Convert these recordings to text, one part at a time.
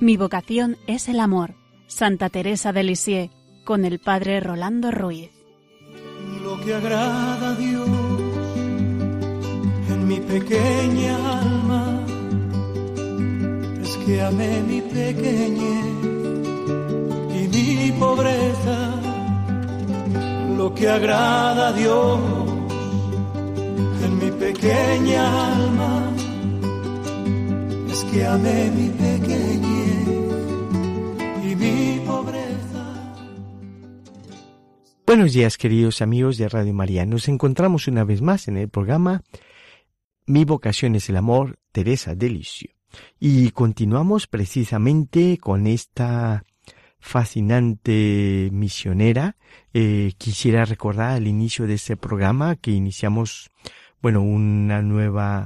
Mi vocación es el amor. Santa Teresa de Lisieux, con el Padre Rolando Ruiz. Lo que agrada a Dios en mi pequeña alma es que amé mi pequeñez y mi pobreza. Lo que agrada a Dios en mi pequeña alma es que amé mi pequeñez y mi pobreza. Buenos días, queridos amigos de Radio María. Nos encontramos una vez más en el programa Mi vocación es el amor, Teresa de Lisieux. Y continuamos precisamente con esta fascinante misionera. Quisiera recordar al inicio de este programa que iniciamos, una nueva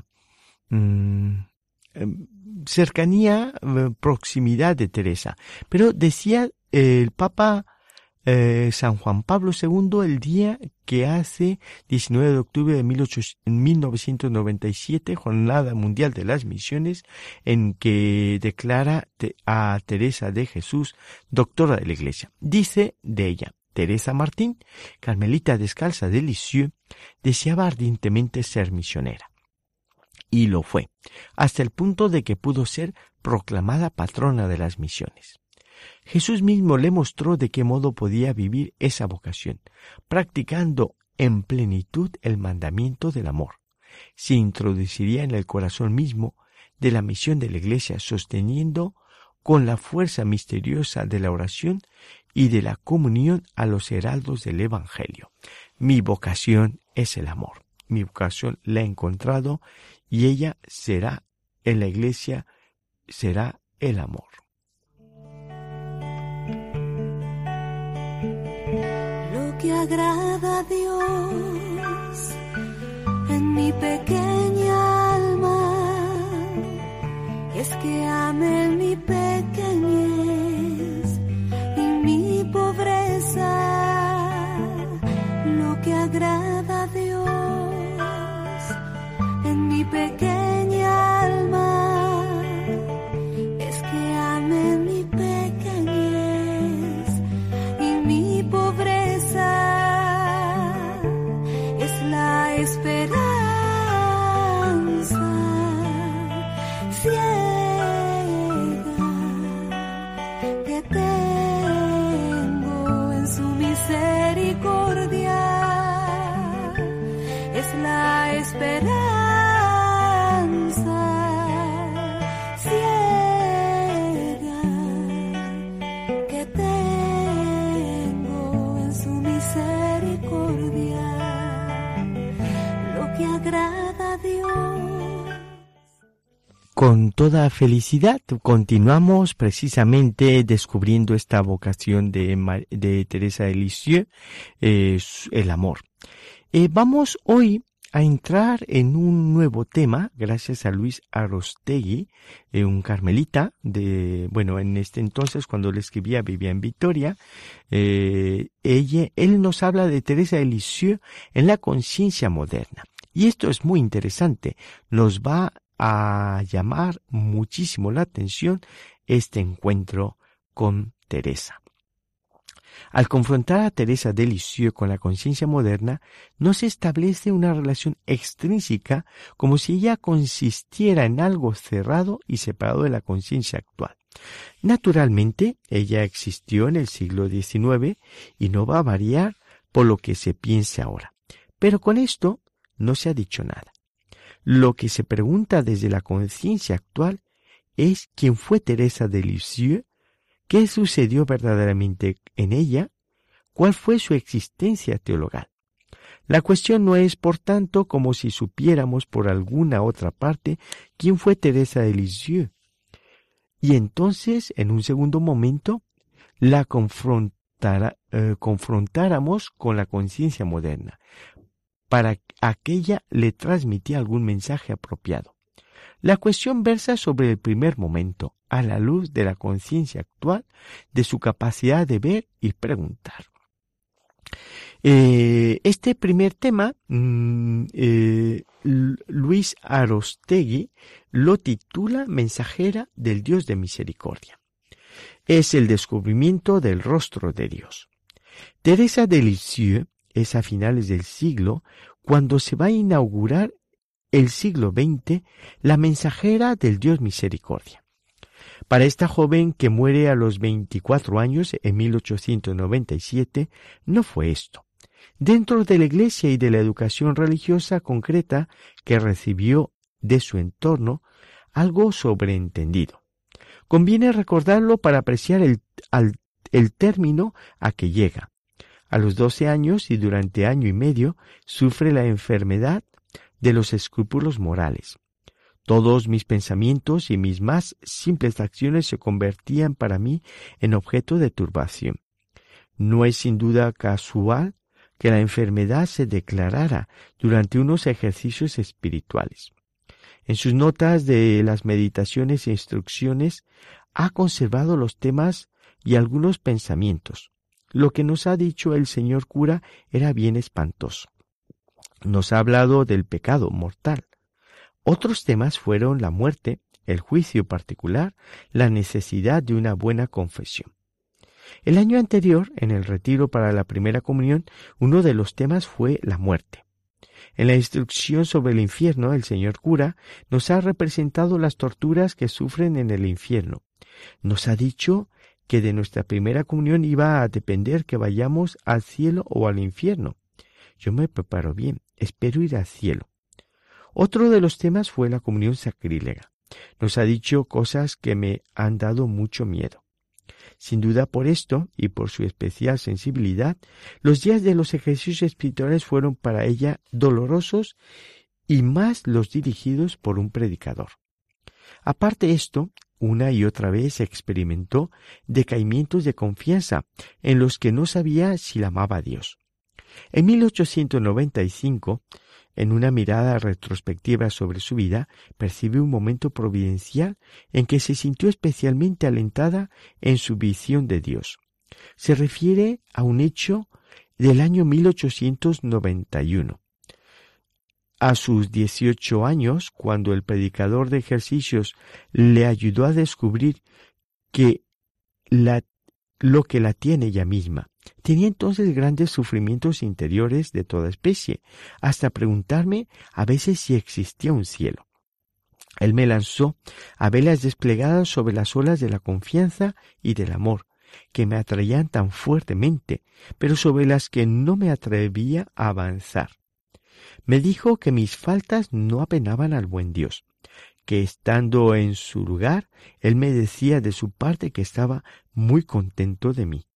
cercanía, proximidad de Teresa. Pero decía el Papa San Juan Pablo II el día que hace 19 de octubre de 1997, Jornada Mundial de las Misiones, en que declara a Teresa de Jesús, doctora de la Iglesia. Dice de ella: Teresa Martín, carmelita descalza de Lisieux, deseaba ardientemente ser misionera. Y lo fue, hasta el punto de que pudo ser proclamada patrona de las misiones. Jesús mismo le mostró de qué modo podía vivir esa vocación, practicando en plenitud el mandamiento del amor. Se introduciría en el corazón mismo de la misión de la Iglesia, sosteniendo con la fuerza misteriosa de la oración y de la comunión a los heraldos del Evangelio. Mi vocación es el amor. Mi vocación la he encontrado y ella será, en la Iglesia, será el amor. Lo que agrada a Dios en mi pequeña alma es que ame mi pequeñez y mi pobreza. Lo que agrada a Dios en mi pequeña alma es que ame mi pequeñez y mi pobreza. Es la esperanza ciega que tengo en su misericordia. Es la esperanza ciega que tengo en su misericordia. Lo que agrada a Dios. Con toda felicidad continuamos precisamente descubriendo esta vocación de Teresa de Lisieux, el amor. Vamos hoy a entrar en un nuevo tema, gracias a Luis Arostegui, un carmelita en este entonces, cuando le escribía, vivía en Vitoria. Él nos habla de Teresa de Lisieux en la conciencia moderna. Y esto es muy interesante, nos va a llamar muchísimo la atención este encuentro con Teresa. Al confrontar a Teresa de Lisieux con la conciencia moderna, no se establece una relación extrínseca como si ella consistiera en algo cerrado y separado de la conciencia actual. Naturalmente, ella existió en el siglo XIX y no va a variar por lo que se piense ahora. Pero con esto no se ha dicho nada. Lo que se pregunta desde la conciencia actual es quién fue Teresa de Lisieux, qué sucedió verdaderamente en ella, cuál fue su existencia teologal. La cuestión no es, por tanto, como si supiéramos por alguna otra parte quién fue Teresa de Lisieux. Y entonces, en un segundo momento, la confrontáramos con la conciencia moderna, para que aquella le transmitía algún mensaje apropiado. La cuestión versa sobre el primer momento, a la luz de la conciencia actual, de su capacidad de ver y preguntar. Este primer tema, Luis Arostegui lo titula Mensajera del Dios de Misericordia. es el descubrimiento del rostro de Dios. Teresa de Lisieux es a finales del siglo, cuando se va a inaugurar el siglo XX, la mensajera del Dios Misericordia. Para esta joven que muere a los 24 años en 1897, no fue esto. Dentro de la Iglesia y de la educación religiosa concreta que recibió de su entorno, algo sobreentendido. Conviene recordarlo para apreciar el término a que llega. A los 12 años y durante año y medio sufre la enfermedad de los escrúpulos morales. Todos mis pensamientos y mis más simples acciones se convertían para mí en objeto de turbación. No es sin duda casual que la enfermedad se declarara durante unos ejercicios espirituales. En sus notas de las meditaciones e instrucciones ha conservado los temas y algunos pensamientos. Lo que nos ha dicho el señor cura era bien espantoso. Nos ha hablado del pecado mortal. Otros temas fueron la muerte, el juicio particular, la necesidad de una buena confesión. El año anterior, en el retiro para la primera comunión, uno de los temas fue la muerte. En la instrucción sobre el infierno, el señor cura nos ha representado las torturas que sufren en el infierno. Nos ha dicho que de nuestra primera comunión iba a depender que vayamos al cielo o al infierno. Yo me preparo bien, espero ir al cielo. Otro de los temas fue la comunión sacrílega. Nos ha dicho cosas que me han dado mucho miedo. Sin duda por esto, y por su especial sensibilidad, los días de los ejercicios espirituales fueron para ella dolorosos y más los dirigidos por un predicador. Aparte esto, una y otra vez experimentó decaimientos de confianza en los que no sabía si la amaba a Dios. En 1895, en una mirada retrospectiva sobre su vida, percibe un momento providencial en que se sintió especialmente alentada en su visión de Dios. Se refiere a un hecho del año 1891. A sus 18 años, cuando el predicador de ejercicios le ayudó a descubrir que lo que la tiene ella misma. Tenía entonces grandes sufrimientos interiores de toda especie, hasta preguntarme a veces si existía un cielo. Él me lanzó a velas desplegadas sobre las olas de la confianza y del amor, que me atraían tan fuertemente, pero sobre las que no me atrevía a avanzar. Me dijo que mis faltas no apenaban al buen Dios, que estando en su lugar, él me decía de su parte que estaba muy contento de mí.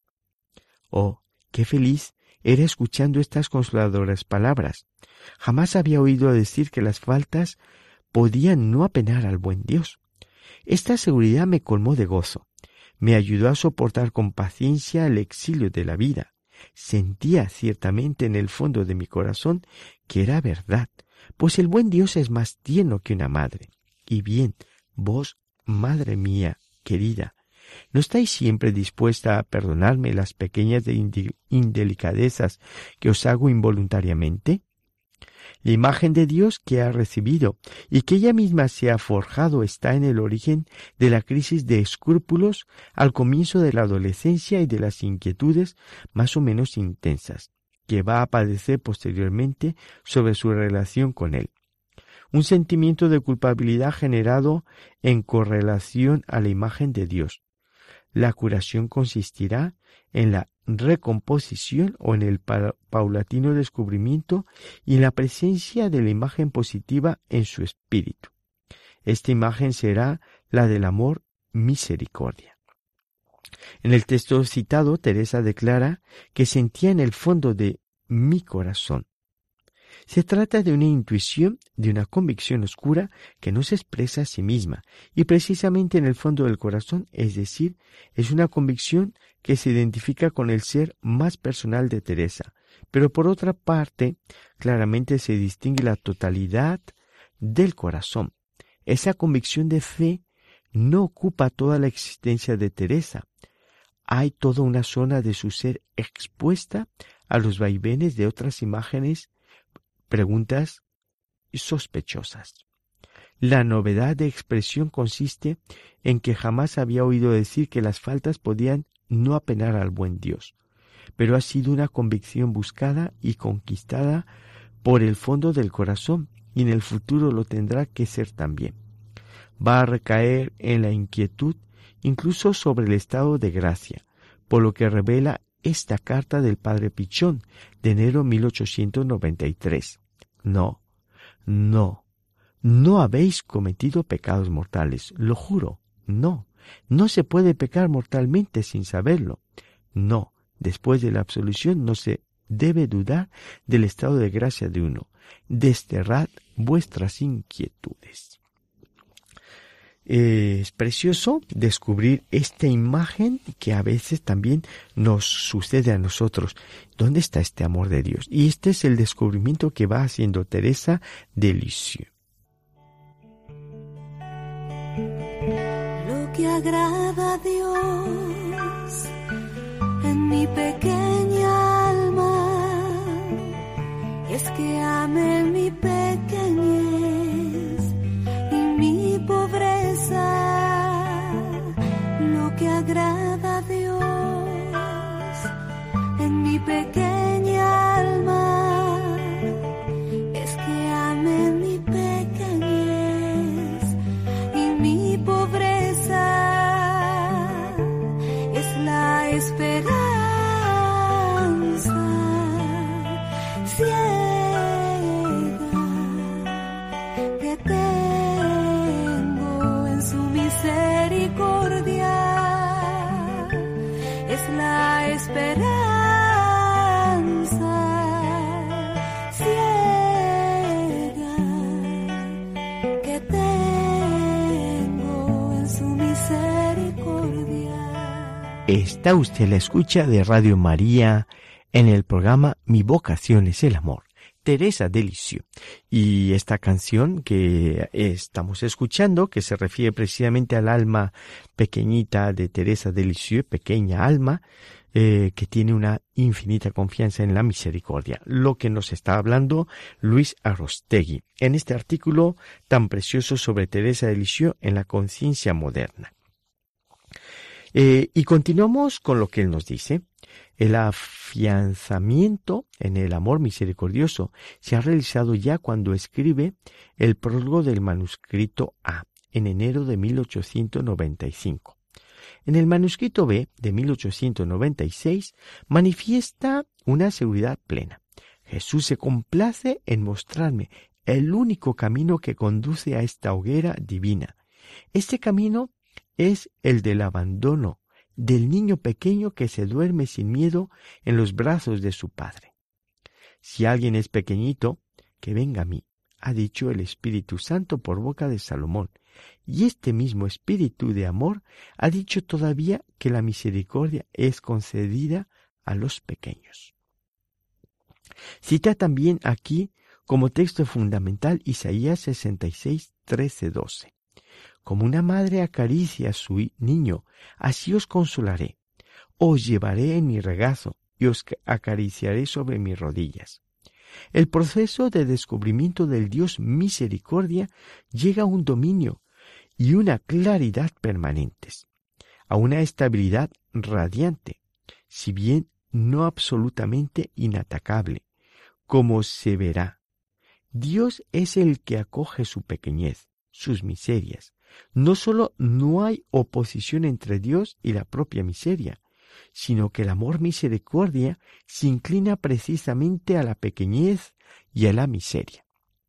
Oh, qué feliz era escuchando estas consoladoras palabras. Jamás había oído decir que las faltas podían no apenar al buen Dios. Esta seguridad me colmó de gozo. Me ayudó a soportar con paciencia el exilio de la vida. Sentía ciertamente en el fondo de mi corazón que era verdad, pues el buen Dios es más tierno que una madre. Y bien, vos, madre mía, querida, ¿no estáis siempre dispuesta a perdonarme las pequeñas indelicadezas que os hago involuntariamente? La imagen de Dios que ha recibido y que ella misma se ha forjado está en el origen de la crisis de escrúpulos al comienzo de la adolescencia y de las inquietudes más o menos intensas que va a padecer posteriormente sobre su relación con Él. Un sentimiento de culpabilidad generado en correlación a la imagen de Dios. La curación consistirá en la recomposición o en el paulatino descubrimiento y en la presencia de la imagen positiva en su espíritu. Esta imagen será la del amor misericordia. En el texto citado, Teresa declara que sentía en el fondo de mi corazón. Se trata de una intuición, de una convicción oscura que no se expresa a sí misma y precisamente en el fondo del corazón, es decir, es una convicción que se identifica con el ser más personal de Teresa, pero por otra parte, claramente se distingue la totalidad del corazón. Esa convicción de fe no ocupa toda la existencia de Teresa. Hay toda una zona de su ser expuesta a los vaivenes de otras imágenes, preguntas sospechosas. La novedad de expresión consiste en que jamás había oído decir que las faltas podían no apenar al buen Dios, pero ha sido una convicción buscada y conquistada por el fondo del corazón, y en el futuro lo tendrá que ser también. Va a recaer en la inquietud, incluso sobre el estado de gracia, por lo que revela esta carta del padre Pichón de enero 1893. No habéis cometido pecados mortales, lo juro, no se puede pecar mortalmente sin saberlo. No, después de la absolución no se debe dudar del estado de gracia de uno. Desterrad vuestras inquietudes. Es precioso descubrir esta imagen que a veces también nos sucede a nosotros. ¿Dónde está este amor de Dios? Y este es el descubrimiento que va haciendo Teresa de Lisieux. Lo que agrada a Dios en mi pequeña alma es que ame mi pequeñez y mi pobreza. Lo que agrada a Dios en mi pequeña alma es que ame mi pequeñez y mi pobreza. Es la esperanza que tengo en su misericordia, es la esperanza ciega que tengo en su misericordia. Está usted a la escucha de Radio María en el programa Mi vocación es el amor. Teresa de Lisieux. Y esta canción que estamos escuchando, que se refiere precisamente al alma pequeñita de Teresa de Lisieux, pequeña alma, que tiene una infinita confianza en la misericordia. Lo que nos está hablando Luis Arostegui en este artículo tan precioso sobre Teresa de Lisieux en la conciencia moderna. Y continuamos con lo que él nos dice. El afianzamiento en el amor misericordioso se ha realizado ya cuando escribe el prólogo del manuscrito A, en enero de 1895. En el manuscrito B, de 1896, manifiesta una seguridad plena. Jesús se complace en mostrarme el único camino que conduce a esta hoguera divina. Este camino es el del abandono, del niño pequeño que se duerme sin miedo en los brazos de su padre. Si alguien es pequeñito, que venga a mí, ha dicho el Espíritu Santo por boca de Salomón, y este mismo Espíritu de amor ha dicho todavía que la misericordia es concedida a los pequeños. Cita también aquí como texto fundamental Isaías 66, 13, 12. Como una madre acaricia a su niño, así os consolaré. Os llevaré en mi regazo y os acariciaré sobre mis rodillas. El proceso de descubrimiento del Dios misericordia llega a un dominio y una claridad permanentes, a una estabilidad radiante, si bien no absolutamente inatacable, como se verá. Dios es el que acoge su pequeñez, sus miserias. No solo no hay oposición entre Dios y la propia miseria, sino que el amor misericordia se inclina precisamente a la pequeñez y a la miseria.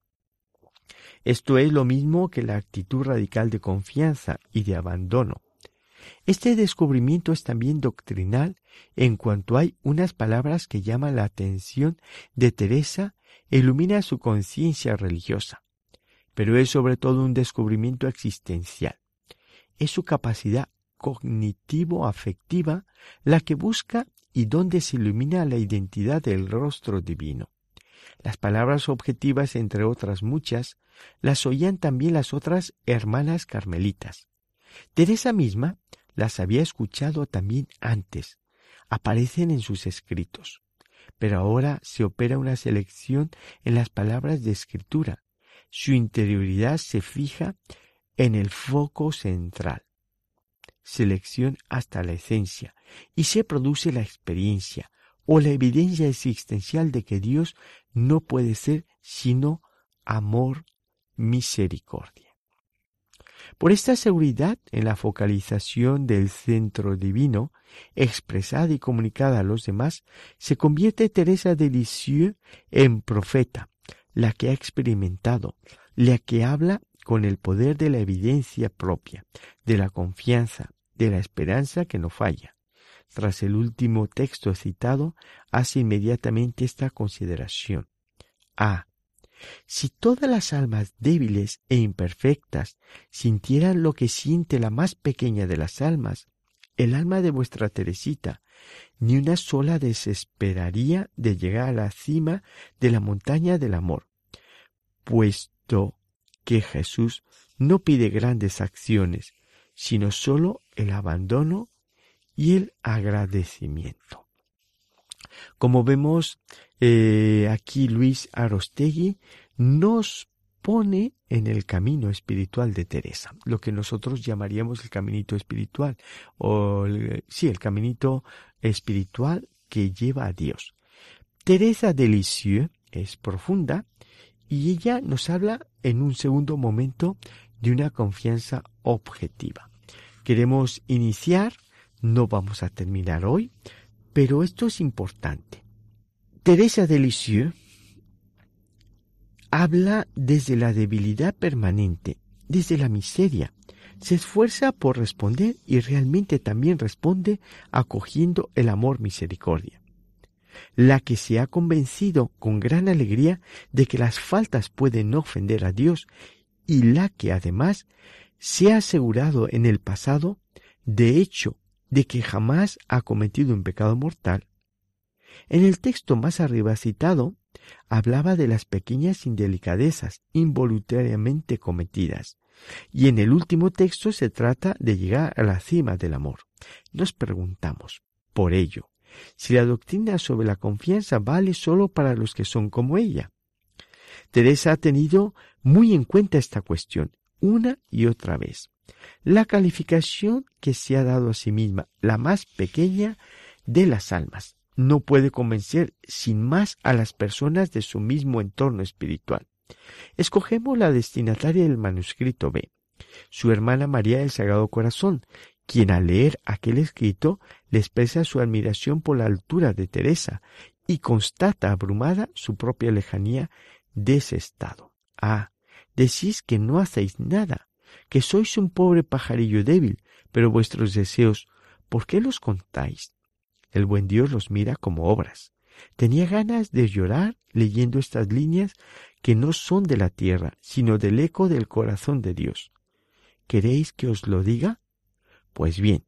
Esto es lo mismo que la actitud radical de confianza y de abandono. Este descubrimiento es también doctrinal en cuanto hay unas palabras que llaman la atención de Teresa e ilumina su conciencia religiosa. Pero es sobre todo un descubrimiento existencial. Es su capacidad cognitivo-afectiva la que busca y donde se ilumina la identidad del rostro divino. Las palabras objetivas, entre otras muchas, las oían también las otras hermanas carmelitas. Teresa misma las había escuchado también antes, aparecen en sus escritos. Pero ahora se opera una selección en las palabras de escritura, su interioridad se fija en el foco central, selección hasta la esencia, y se produce la experiencia o la evidencia existencial de que Dios no puede ser sino amor, misericordia. Por esta seguridad en la focalización del centro divino, expresada y comunicada a los demás, se convierte Teresa de Lisieux en profeta, la que ha experimentado, la que habla con el poder de la evidencia propia, de la confianza, de la esperanza que no falla. Tras el último texto citado, hace inmediatamente esta consideración. Si todas las almas débiles e imperfectas sintieran lo que siente la más pequeña de las almas, el alma de vuestra Teresita, ni una sola desesperaría de llegar a la cima de la montaña del amor, puesto que Jesús no pide grandes acciones, sino solo el abandono y el agradecimiento. Como vemos, aquí Luis Arostegui nos pone en el camino espiritual de Teresa, lo que nosotros llamaríamos el caminito espiritual, el caminito espiritual que lleva a Dios. Teresa de Lisieux es profunda y ella nos habla en un segundo momento de una confianza objetiva. Queremos iniciar, no vamos a terminar hoy, pero esto es importante. Teresa de Lisieux habla desde la debilidad permanente, desde la miseria. Se esfuerza por responder y realmente también responde acogiendo el amor misericordia. La que se ha convencido con gran alegría de que las faltas pueden ofender a Dios y la que además se ha asegurado en el pasado, de hecho, de que jamás ha cometido un pecado mortal. En el texto más arriba citado, hablaba de las pequeñas indelicadezas involuntariamente cometidas, y en el último texto se trata de llegar a la cima del amor. Nos preguntamos, por ello, si la doctrina sobre la confianza vale solo para los que son como ella. Teresa ha tenido muy en cuenta esta cuestión, una y otra vez. La calificación que se ha dado a sí misma, la más pequeña de las almas, no puede convencer sin más a las personas de su mismo entorno espiritual. Escogemos la destinataria del manuscrito B, su hermana María del Sagrado Corazón, quien al leer aquel escrito le expresa su admiración por la altura de Teresa y constata abrumada su propia lejanía de ese estado. Decís que no hacéis nada, que sois un pobre pajarillo débil, pero vuestros deseos, ¿por qué los contáis? El buen Dios los mira como obras. Tenía ganas de llorar leyendo estas líneas que no son de la tierra, sino del eco del corazón de Dios. ¿Queréis que os lo diga? Pues bien,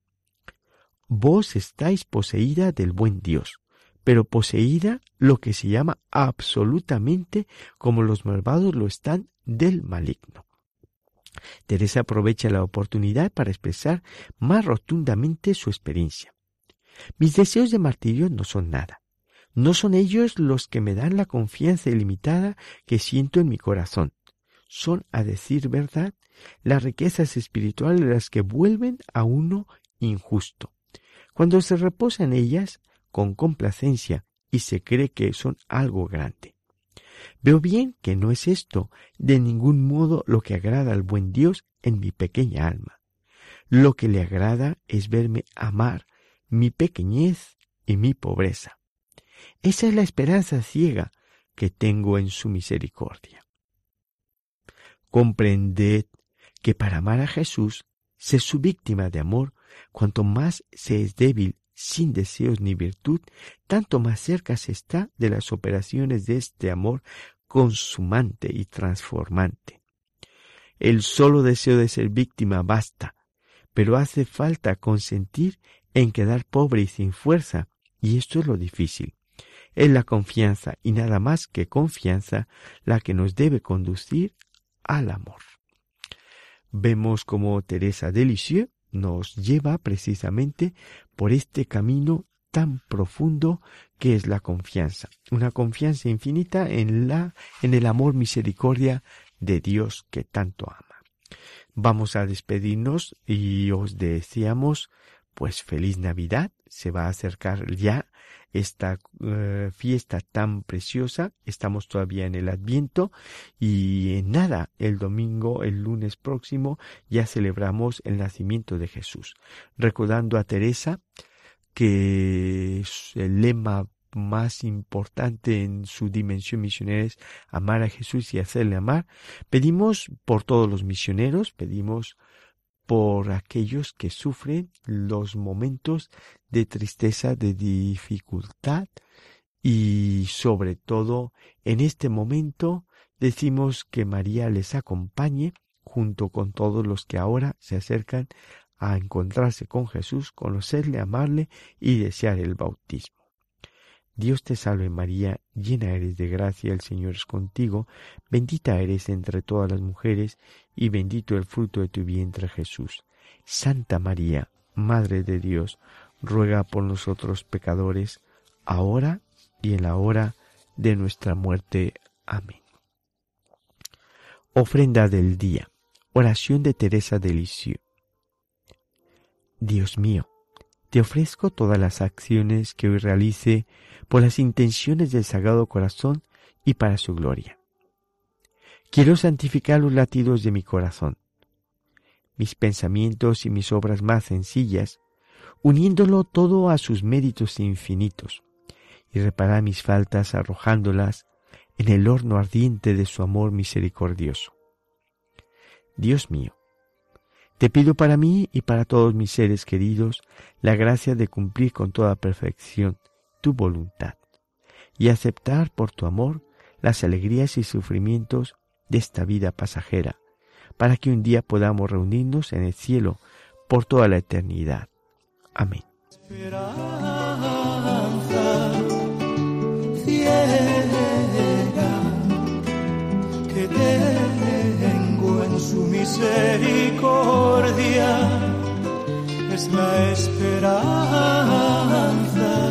vos estáis poseída del buen Dios, pero poseída lo que se llama absolutamente como los malvados lo están del maligno. Teresa aprovecha la oportunidad para expresar más rotundamente su experiencia. Mis deseos de martirio no son nada. No son ellos los que me dan la confianza ilimitada que siento en mi corazón. Son, a decir verdad, las riquezas espirituales las que vuelven a uno injusto. Cuando se reposa en ellas, con complacencia, y se cree que son algo grande. Veo bien que no es esto de ningún modo lo que agrada al buen Dios en mi pequeña alma. Lo que le agrada es verme amar mi pequeñez y mi pobreza. Esa es la esperanza ciega que tengo en su misericordia. Comprended que para amar a Jesús, ser su víctima de amor, cuanto más se es débil, sin deseos ni virtud, tanto más cerca se está de las operaciones de este amor consumante y transformante. El solo deseo de ser víctima basta, pero hace falta consentir en quedar pobre y sin fuerza, y esto es lo difícil. Es la confianza, y nada más que confianza, la que nos debe conducir al amor. Vemos cómo Teresa de Lisieux nos lleva precisamente por este camino tan profundo que es la confianza. Una confianza infinita en el amor misericordia de Dios que tanto ama. Vamos a despedirnos y os deseamos pues feliz Navidad. Se va a acercar ya esta fiesta tan preciosa. Estamos todavía en el Adviento y en nada, el lunes próximo, ya celebramos el nacimiento de Jesús. Recordando a Teresa que el lema más importante en su dimensión misionera es amar a Jesús y hacerle amar. Pedimos por todos los misioneros, pedimos por aquellos que sufren los momentos de tristeza, de dificultad, y sobre todo en este momento decimos que María les acompañe junto con todos los que ahora se acercan a encontrarse con Jesús, conocerle, amarle y desear el bautismo. Dios te salve María, llena eres de gracia, el Señor es contigo, bendita eres entre todas las mujeres y bendito el fruto de tu vientre Jesús. Santa María, Madre de Dios, ruega por nosotros pecadores, ahora y en la hora de nuestra muerte. Amén. Ofrenda del día. Oración de Teresa de Lisieux. Dios mío, te ofrezco todas las acciones que hoy realice por las intenciones del Sagrado Corazón y para su gloria. Quiero santificar los latidos de mi corazón, mis pensamientos y mis obras más sencillas, uniéndolo todo a sus méritos infinitos, y reparar mis faltas arrojándolas en el horno ardiente de su amor misericordioso. Dios mío, te pido para mí y para todos mis seres queridos la gracia de cumplir con toda perfección tu voluntad y aceptar por tu amor las alegrías y sufrimientos de esta vida pasajera, para que un día podamos reunirnos en el cielo por toda la eternidad. Amén. Esperanza ciega que tengo en su misericordia, es la esperanza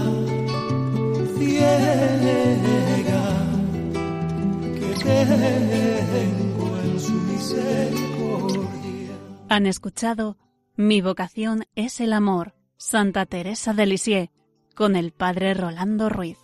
ciega que tengo en su misericordia. Han escuchado Mi vocación es el amor, Santa Teresa de Lisieux, con el Padre Rolando Ruiz.